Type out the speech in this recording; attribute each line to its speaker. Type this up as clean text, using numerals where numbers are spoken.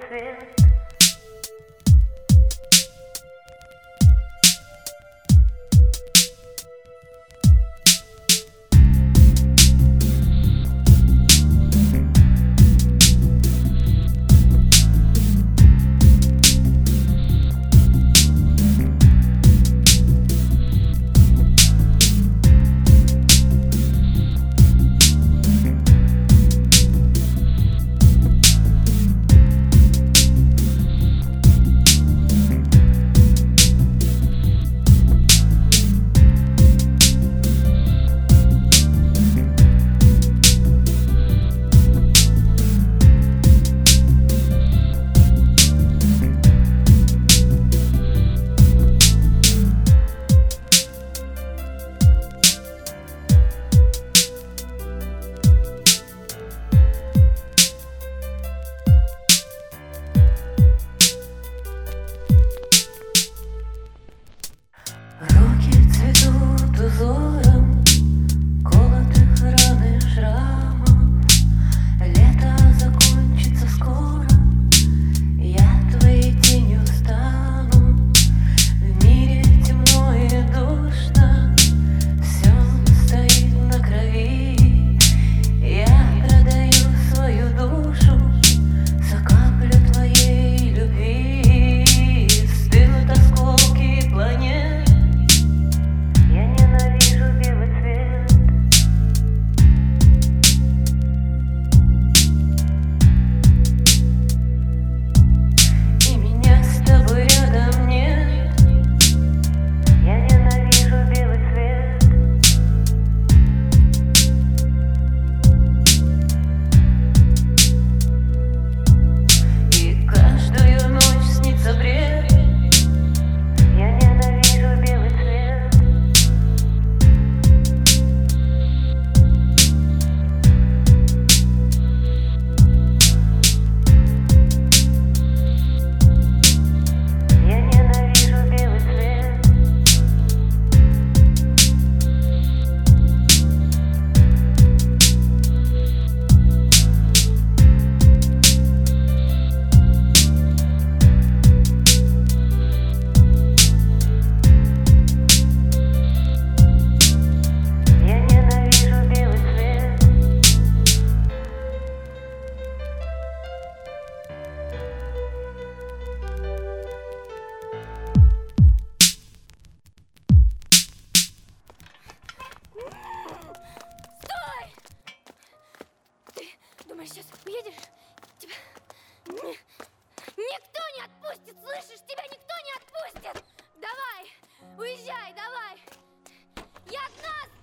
Speaker 1: цвет. Руки цветут узором колотых ран и шрамов. Лето закончится скоро, я твоей тенью стану. В мире темно и душно, все стоит на крови. Я продаю свою душу за каплю твоей любви. Стынут осколки планет. Я ненавижу белый цвет. И меня с тобой рядом нет. Я ненавижу белый цвет. И каждую ночь снится бред. Я ненавижу белый цвет. Я ненавижу белый цвет. Я ненавижу белый цвет.
Speaker 2: Стой! Ты думаешь, сейчас уедешь? Тебя никто не отпустит, слышишь? Тебя никто не отпустит! Давай, уезжай, давай! Я одна